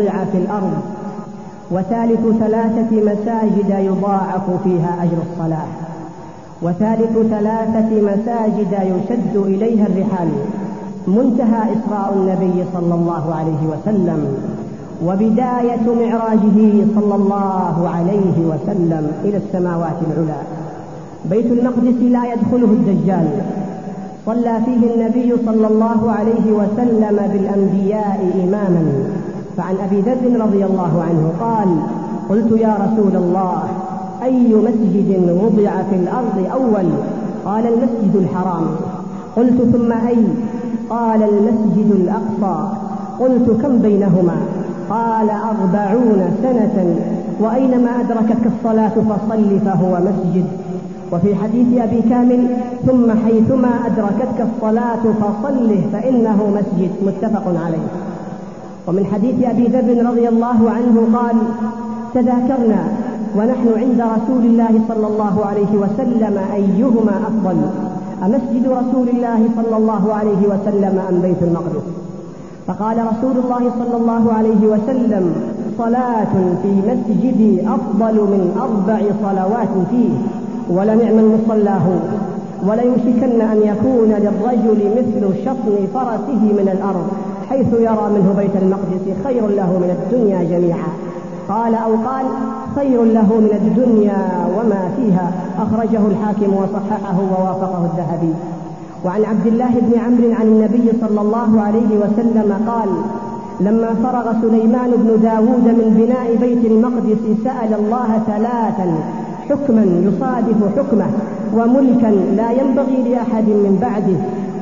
وضع في الأرض، وثالث 3 مساجد يضاعف فيها أجر الصلاة، وثالث 3 مساجد يشد إليها الرحال. منتهى إسراء النبي صلى الله عليه وسلم وبداية معراجه صلى الله عليه وسلم إلى السماوات العلى. بيت المقدس لا يدخله الدجال، صلى فيه النبي صلى الله عليه وسلم بالأنبياء إماما. فعن أبي ذر رضي الله عنه قال: قلت يا رسول الله أي مسجد وضع في الأرض أول؟ قال: المسجد الحرام. قلت: ثم أي؟ قال: المسجد الأقصى. قلت: كم بينهما؟ قال: 40 سنة، وأينما أدركتك الصلاة فصل فهو مسجد. وفي حديث أبي كامل: ثم حيثما أدركتك الصلاة فصله فإنه مسجد، متفق عليه. ومن حديث أبي ذر رضي الله عنه قال: تذاكرنا ونحن عند رسول الله صلى الله عليه وسلم أيهما أفضل، أمسجد رسول الله صلى الله عليه وسلم أم بيت المقدس؟ فقال رسول الله صلى الله عليه وسلم: صلاة في مسجدي أفضل من 4 صلوات فيه، ولنعم المصلاه، وليوشكن أن يكون للرجل مثل شطن فرسه من الأرض حيث يرى منه بيت المقدس خير له من الدنيا جميعا. قال أو قال: خير له من الدنيا وما فيها. أخرجه الحاكم وصححه ووافقه الذهبي. وعن عبد الله بن عمرو عن النبي صلى الله عليه وسلم قال: لما فرغ سليمان بن داود من بناء بيت المقدس سأل الله 3: حكما يصادف حكمه، وملكا لا ينبغي لأحد من بعده،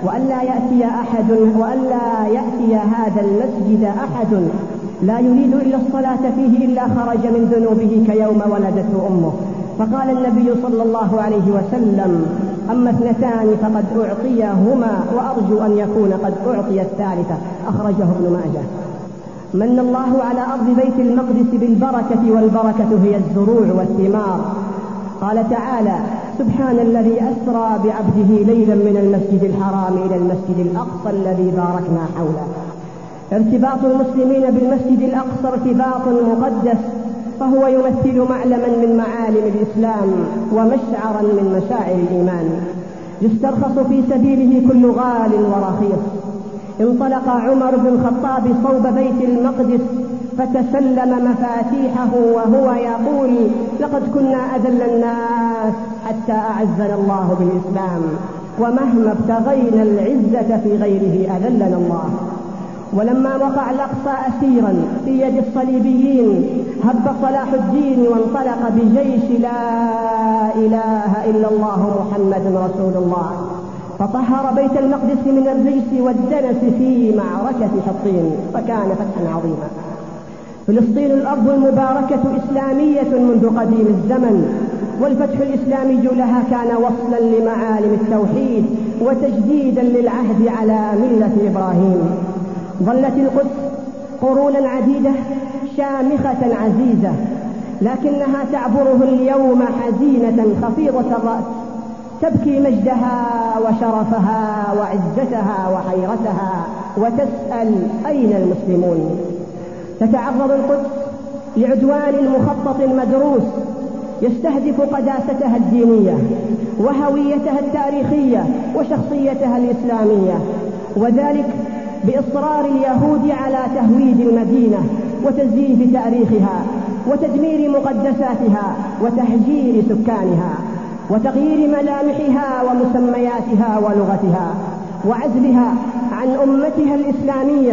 وألا يأتي هذا المسجد أحد لا يريد إلا الصلاة فيه إلا خرج من ذنوبه كيوم ولدته أمه. فقال النبي صلى الله عليه وسلم: أما 2 فقد أعطيهما، وأرجو أن يكون قد أعطي الثالثة. أخرجه ابن ماجه. من الله على أرض بيت المقدس بالبركة، والبركة هي الزروع والثمار. قال تعالى: سبحان الذي أسرى بعبده ليلا من المسجد الحرام إلى المسجد الأقصى الذي باركنا حوله. ارتباط المسلمين بالمسجد الأقصى ارتباط مقدس، فهو يمثل معلما من معالم الإسلام ومشعرا من مشاعر الإيمان. يسترخص في سبيله كل غال ورخيص. انطلق عمر بن الخطاب صوب بيت المقدس فتسلم مفاتيحه وهو يقول: لقد كنا أذل الناس حتى أعزنا الله بالإسلام، ومهما ابتغينا العزة في غيره أذلنا الله. ولما وقع الأقصى أسيرا في يد الصليبيين هب صلاح الدين وانطلق بجيش لا إله إلا الله محمد رسول الله، فطهر بيت المقدس من الرجس والدنس في معركة حطين، فكان فتحا عظيما. فلسطين الأرض المباركة إسلامية منذ قديم الزمن، والفتح الإسلامي لها كان وصلا لمعالم التوحيد وتجديدا للعهد على ملة إبراهيم. ظلت القدس قرونا عديدة شامخة عزيزة، لكنها تعبره اليوم حزينة خفيضة الرأس، تبكي مجدها وشرفها وعزتها وحيرتها، وتسأل: أين المسلمون؟ تتعرض القدس لعدوان مخطط مدروس يستهدف قداستها الدينية وهويتها التاريخية وشخصيتها الإسلامية، وذلك بإصرار اليهود على تهويد المدينة وتزييف تاريخها وتدمير مقدساتها وتهجير سكانها وتغيير ملامحها ومسمياتها ولغتها وعزلها عن أمتها الإسلامية.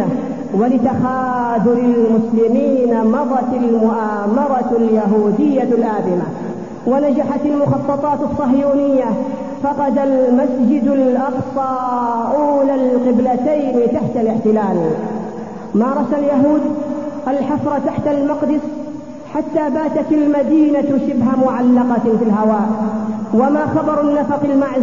ولتخاذل المسلمين مضت المؤامرة اليهودية الآثمة، ونجحت المخططات الصهيونية، فقد المسجد الأقصى أولى القبلتين تحت الاحتلال. مارس اليهود الحفر تحت المقدس حتى باتت المدينة شبه معلقة في الهواء، وما خبر النفق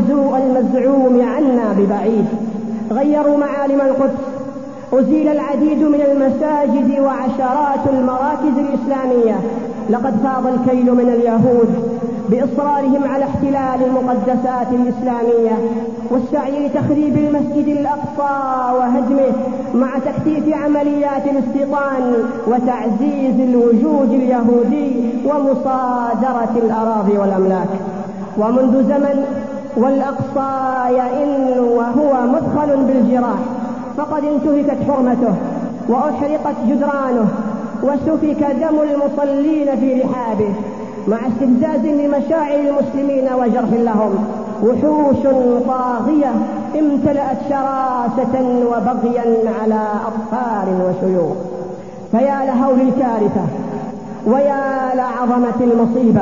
المزعوم عنا ببعيد. غيروا معالم القدس، أزيل العديد من المساجد وعشرات المراكز الإسلامية. لقد فاض الكيل من اليهود بإصرارهم على احتلال المقدسات الإسلامية والسعي لتخريب المسجد الأقصى وهدمه، مع تكثيف عمليات الاستيطان وتعزيز الوجود اليهودي ومصادرة الأراضي والأملاك. ومنذ زمن والأقصى يئن وهو مثخل بالجراح، فقد انتهكت حرمته وأحرقت جدرانه وسفك دم المصلين في رحابه، مع استفزاز لمشاعر المسلمين وجرح لهم. وحوش طاغية امتلأت شراسة وبغيا على أطفال وشيوخ. فيا لهول الكارثة، ويا لعظمة المصيبة،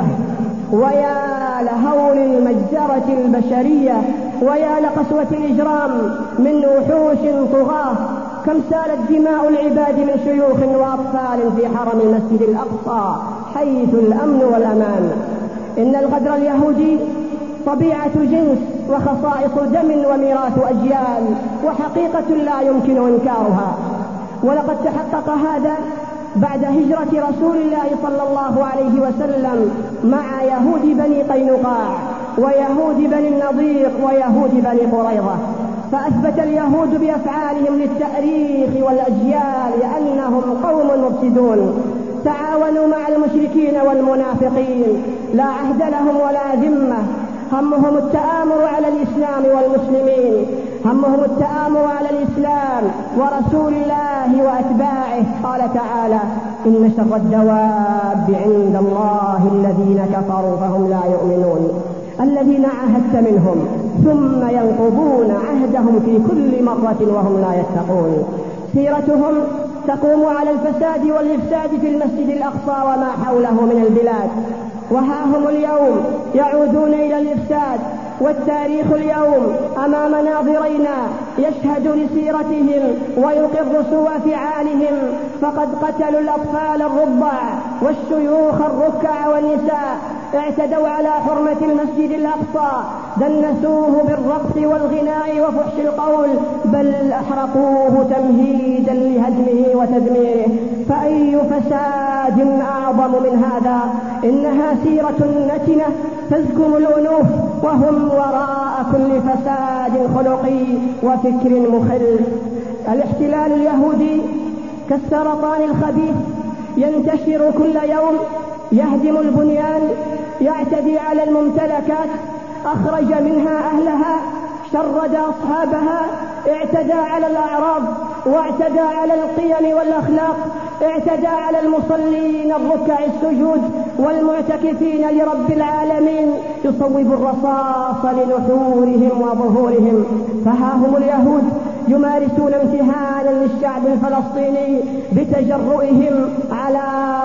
ويا لهول المجزرة البشرية، ويا لقسوة الإجرام من وحوش طغاة. كم سالت دماء العباد من شيوخ وأطفال في حرم المسجد الأقصى حيث الأمن والأمان. إن الغدر اليهودي طبيعة جنس وخصائص دم وميراث أجيال، وحقيقة لا يمكن إنكارها. ولقد تحقق هذا بعد هجرة رسول الله صلى الله عليه وسلم مع يهود بني قينقاع ويهود بني النضير ويهود بني قريظة. فأثبت اليهود بأفعالهم للتاريخ والأجيال أنهم قوم مفسدون تعاونوا مع المشركين والمنافقين، لا عهد لهم ولا ذمة، همهم التآمر على الإسلام والمسلمين، همهم التآمر على الإسلام ورسول الله وأتباعه. قال تعالى: إن شر الدواب عند الله الذين كفروا فهم لا يؤمنون، الذين عاهدت منهم ثم ينقضون عهدهم في كل مرة وهم لا يتقون. سيرتهم تقوم على الفساد والإفساد في المسجد الأقصى وما حوله من البلاد، وها هم اليوم يعودون إلى الإفساد. والتاريخ اليوم أمام ناظرينا يشهد لسيرتهم ويقر سوء فعالهم، فقد قتلوا الأطفال الرضع والشيوخ الركع والنساء، اعتدوا على حرمة المسجد الأقصى، دنسوه بالرقص والغناء وفحش القول، بل أحرقوه تمهيدا لهدمه وتدميره. فأي فساد أعظم من هذا؟ إنها سيرة نتنة تزكم الأنوف، وهم وراء كل فساد خلقي وفكر مخل. الاحتلال اليهودي كالسرطان الخبيث ينتشر كل يوم، يهدم البنيان، يعتدي على الممتلكات، أخرج منها أهلها، شرد أصحابها، اعتدى على الأعراض واعتدى على القيم والأخلاق، اعتدى على المصلين الركع السجود والمعتكفين لرب العالمين، يصوب الرصاص لنحورهم وظهورهم. فها هم اليهود يمارسون امتهانا للشعب الفلسطيني بتجرؤهم على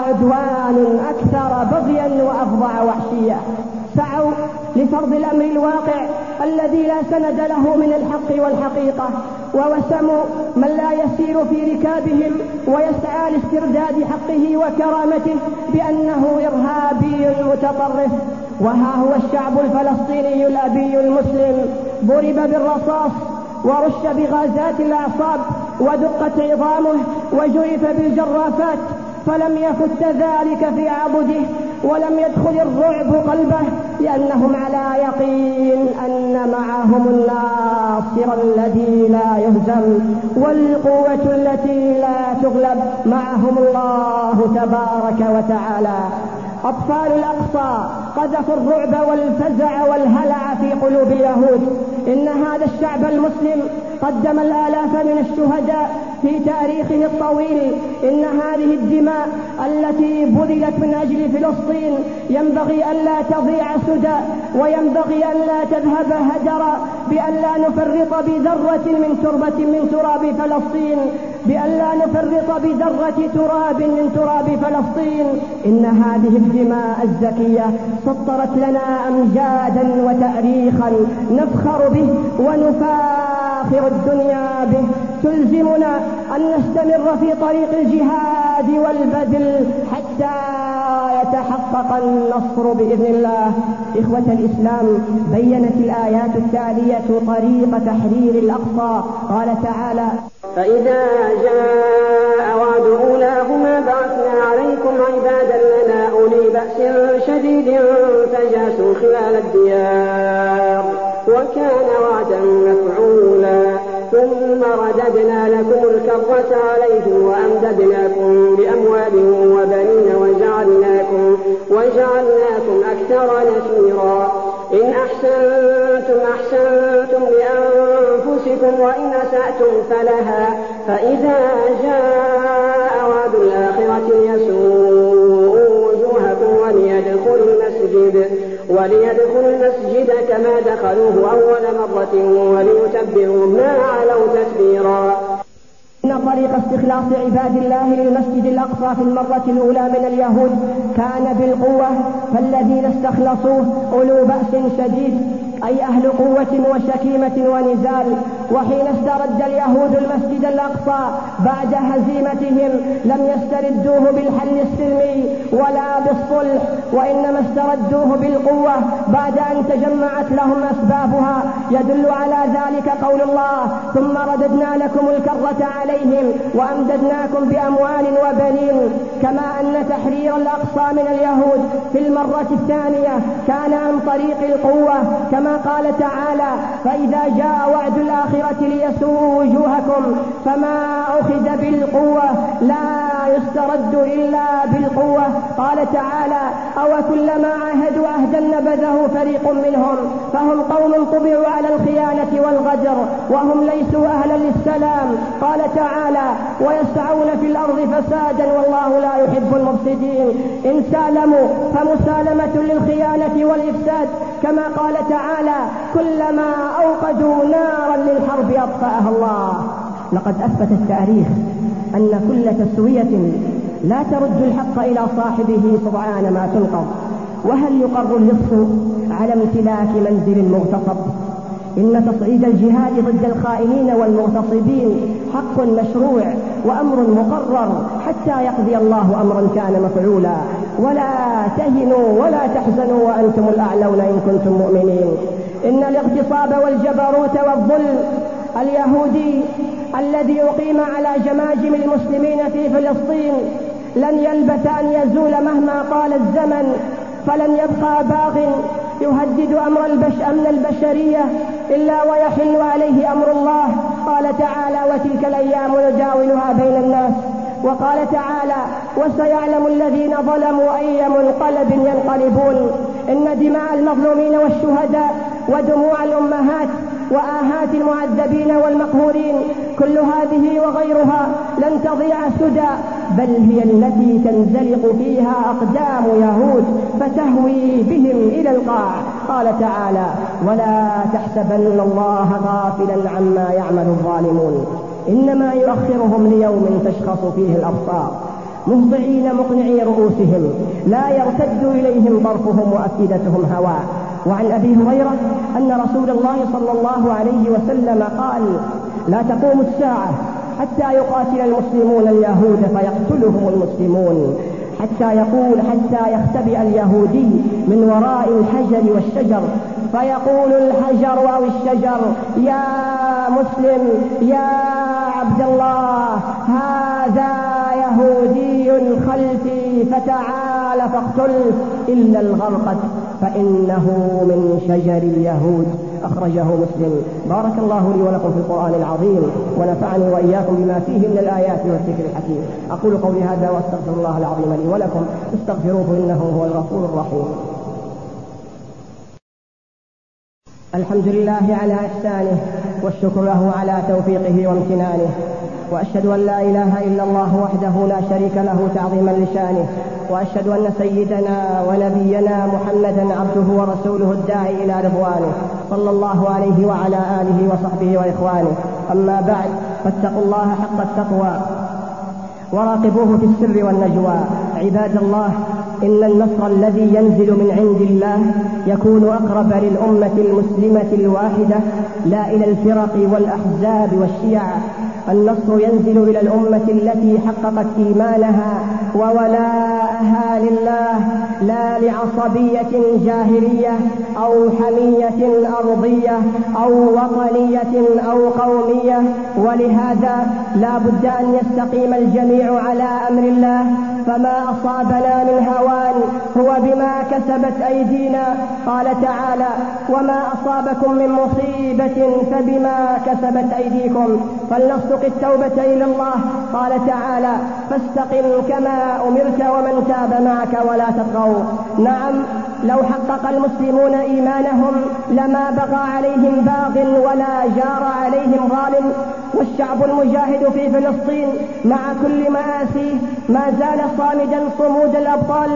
عدوان أكثر بغيا وأفظع وحشية. سعوا لفرض الأمر الواقع الذي لا سند له من الحق والحقيقة، ووسموا من لا يسير في ركابهم ويسعى لاسترداد حقه وكرامته بأنه إرهابي متطرف. وها هو الشعب الفلسطيني الأبي المسلم ضرب بالرصاص ورش بغازات الأعصاب ودقت عظامه وجرف بالجرافات، فلم يفت ذلك في عبده ولم يدخل الرعب قلبه، لأنهم على يقين أن معهم الناصر الذي لا يهزم والقوة التي لا تغلب، معهم الله تبارك وتعالى. أطفال الأقصى قذفوا الرعب والفزع والهلع في قلوب اليهود. إن هذا الشعب المسلم قدم الآلاف من الشهداء في تاريخه الطويل. إن هذه الدماء التي بذلت من أجل فلسطين ينبغي أن لا تضيع سدى، وينبغي أن لا تذهب هدرا، بأن لا نفرط بذرة من تربة من تراب فلسطين، بأن لا نفرط بذرة تراب من تراب فلسطين. إن هذه الدماء الزكية سطرت لنا أمجادا وتاريخا نفخر به ونفاخر الدنيا به، تلزمنا أن نستمر في طريق الجهاد والبذل حتى يتحقق النصر بإذن الله. إخوة الإسلام، بيّنت الآيات التالية طريق تحرير الأقصى. قال تعالى: فإذا جاء وعد أولاهما بعثنا عليكم عبادا لنا أولي بأس شديد خلال الديار وكان وعدا مفعولا ثم رددنا لكم الكرة عليهم وأمددناكم بأموال وبنين وجعلناكم أكثر نفيرا إن أحسنتم أحسنتم لأنفسكم وإن أسأتم فلها فإذا جاء وعد الآخرة ليسوءوا وجوهكم وليدخلوا المسجد كما دخلوه أول مرة وليتبروا ما علوا تتبيرا. إن طريق استخلاص عباد الله للمسجد الأقصى في المرة الأولى من اليهود كان بالقوة، فالذين استخلصوه أولو بأس شديد، أي أهل قوة وشكيمة ونزال. وحين استرد اليهود المسجد الأقصى بعد هزيمتهم لم يستردوه بالحل السلمي ولا بالصلح، وإنما استردوه بالقوة بعد أن تجمعت لهم أسبابها. يدل على ذلك قول الله: ثم رددنا لكم الكرة عليهم وأمددناكم بأموال وبنين. كما أن تحرير الأقصى من اليهود في المرة الثانية كان عن طريق القوة، كما قال تعالى: فإذا جاء وعد الآخرة ليسوءوا وجوهكم. فما أخذ بالقوة لا يسترد إلا بالقوة. قال تعالى: أو كلما عاهدوا عهدا نبذه فريق منهم، فهم قوم طبعوا على الخيانة والغدر وهم ليسوا أهلا للسلام. قال تعالى: ويسعون في الأرض فسادا والله لا يحب المفسدين. إن سالموا فمسالمة للخيانة والإفساد، كما قال تعالى: كلما أوقدوا نارا للحرب أطفأها الله. لقد أثبت التاريخ أن كل تسوية لا ترد الحق إلى صاحبه سرعان ما تنقض. وهل يقر اللص على امتلاك منزل مغتصب؟ إن تصعيد الجهاد ضد الخائنين والمغتصبين حق مشروع وأمر مقرر حتى يقضي الله أمرا كان مفعولا. ولا تهنوا ولا تحزنوا وأنتم الأعلون إن كنتم مؤمنين. إن الاغتصاب والجبروت والظلم اليهودي الذي أقيم على جماجم المسلمين في فلسطين لن يلبث أن يزول مهما طال الزمن، فلن يبقى باغ يهدد أمن البشرية إلا ويحل عليه أمر الله. قال تعالى: وتلك الأيام نداولها بين الناس. وقال تعالى: وسيعلم الذين ظلموا أي منقلب ينقلبون. إن دماء المظلومين والشهداء ودموع الأمهات وآهات المعذبين والمقهورين كل هذه وغيرها لن تضيع سدى، بل هي التي تنزلق فيها أقدام يهود فتهوي بهم إلى القاع. قال تعالى: ولا تحسبن الله غافلا عما يعمل الظالمون، إنما يؤخرهم ليوم تشخص فيه الأبصار مهطعين مقنعي رؤوسهم لا يرتد إليهم طرفهم وأفئدتهم هواء. وعن أبي هريرة أن رسول الله صلى الله عليه وسلم قال: لا تقوم الساعة حتى يقاتل المسلمون اليهود فيقتلهم المسلمون، حتى يختبئ اليهودي من وراء الحجر والشجر فيقول الحجر أو الشجر: يا مسلم يا عبد الله، هذا يهودي خلفي فتعال فاقتله إلا الغرقد فإنه من شجر اليهود. أخرجه مسلم. بارك الله لي ولكم في القرآن العظيم ونفعني وإياكم بما فيه من الآيات والذكر الحكيم. أقول قولي هذا واستغفر الله العظيم لي ولكم، استغفروه إنه هو الغفور الرحيم. الحمد لله على إحسانه والشكر له على توفيقه وامتنانه، وأشهد أن لا إله إلا الله وحده لا شريك له تعظيما لشانه، وأشهد أن سيدنا ونبينا محمدا عبده ورسوله الداعي إلى رضوانه صلى الله عليه وعلى آله وصحبه وإخوانه. أما بعد، فاتقوا الله حق التقوى وراقبوه في السر والنجوى. عباد الله، إن النصر الذي ينزل من عند الله يكون أقرب للأمة المسلمة الواحدة لا إلى الفرق والأحزاب والشيع. النصر ينزل إلى الأمة التي حققت إيمانها وولاءها لله لا لعصبية جاهلية أو حمية أرضية أو وطنية أو قومية. ولهذا لا بد أن يستقيم الجميع على أمر الله، وما أصابنا من هوان هو بما كسبت أيدينا. قال تعالى: وما أصابكم من مصيبة فبما كسبت أيديكم. فلنصدق التوبة إلى الله. قال تعالى: فاستقم كما أمرت ومن تاب معك ولا تطغوا. نعم، لو حقق المسلمون إيمانهم لما بغى عليهم باغ ولا جار عليهم ظالم. والشعب المجاهد في فلسطين مع كل مآسيه ما زال صامدا صمود الأبطال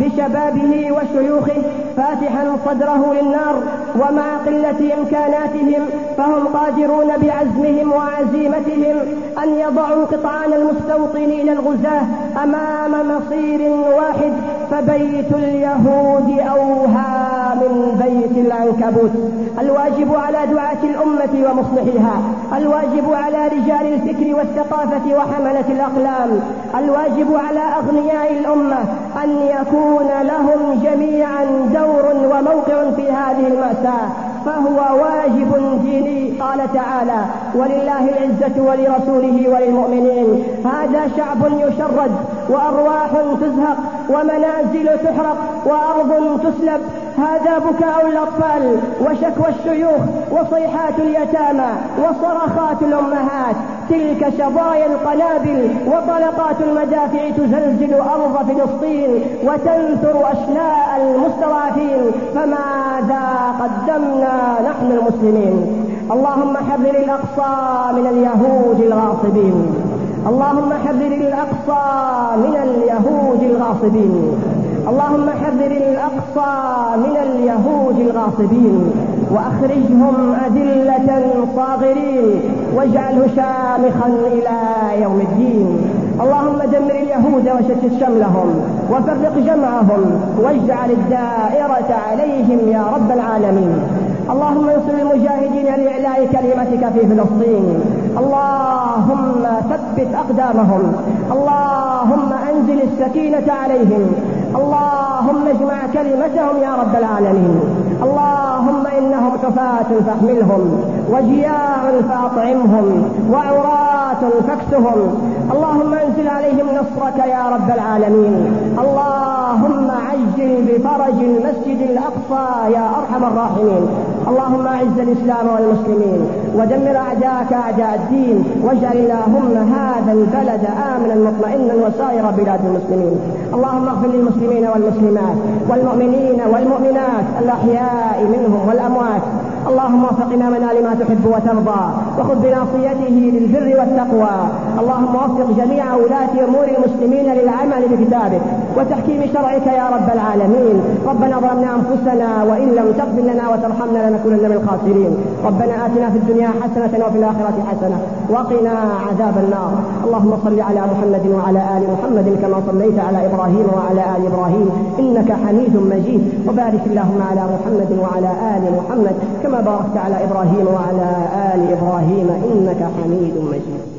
بشبابه وشيوخه، فاتحا صدره للنار. ومع قلة إمكاناتهم فهم قادرون بعزمهم وعزيمتهم أن يضعوا قطعان المستوطنين الغزاة أمام مصير واحد. فبيت اليهود أوهى من بيت العنكبوت. الواجب على دعاة الأمة ومصلحيها، الواجب على رجال الفكر والثقافة وحملة الأقلام، الواجب على أغنياء الأمة أن يكون لهم جميعا دور وموقع في هذه المأساة، فهو واجب ديني. قال تعالى: ولله العزة ولرسوله وللمؤمنين. هذا شعب يشرد وأرواح تزهق ومنازل تحرق وأرض تسلب. هذا بكاء الأطفال وشكوى الشيوخ وصيحات اليتامى وصرخات الأمهات. تلك شظايا القنابل وطلقات المدافع تزلزل أرض فلسطين وتنثر أشلاء المستضعفين. فماذا قدمنا نحن المسلمين؟ اللهم حرر الأقصى من اليهود الغاصبين. اللهم حرر الأقصى من اليهود الغاصبين. اللهم حرر الأقصى من اليهود الغاصبين وأخرجهم أذلة صاغرين واجعله شامخا إلى يوم الدين. اللهم دمر اليهود وشتت شملهم وفرق جمعهم واجعل الدائرة عليهم يا رب العالمين. اللهم انصر المجاهدين لإعلاء كلمتك في فلسطين. اللهم ثبت أقدامهم. اللهم أنزل السكينة عليهم. اللهم اجمع كلمتهم يا رب العالمين. اللهم إنهم حفاة فاحملهم وجياع فأطعمهم وعراة فاكسهم. اللهم انزل عليهم نصرك يا رب العالمين. اللهم عجل بفرج المسجد الأقصى يا أرحم الراحمين. اللهم أعز الإسلام والمسلمين ودمر أعداءك أعداء الدين، واجعل اللهم هذا البلد آمنا مطمئنا وسائر بلاد المسلمين. اللهم اغفر للمسلمين والمسلمات والمؤمنين والمؤمنات الأحياء منهم والأموات. اللهم وفق إمامنا لما تحب وترضى وخذ بناصيته للبر والتقوى. اللهم وفق جميع ولاة أمور المسلمين للعمل بكتابك وتحكيم شرعك يا رب العالمين. ربنا ظلمنا أنفسنا وإن لم تغفر لنا وترحمنا لنكونن من الخاسرين. ربنا آتنا في الدنيا حسنة وفي الآخرة حسنة وقنا عذاب النار. اللهم صل على محمد وعلى آل محمد كما صليت على إبراهيم وعلى آل إبراهيم إنك حميد مجيد. وبارك اللهم على محمد وعلى آل محمد كما باركت على إبراهيم وعلى آل إبراهيم إنك حميد مجيد.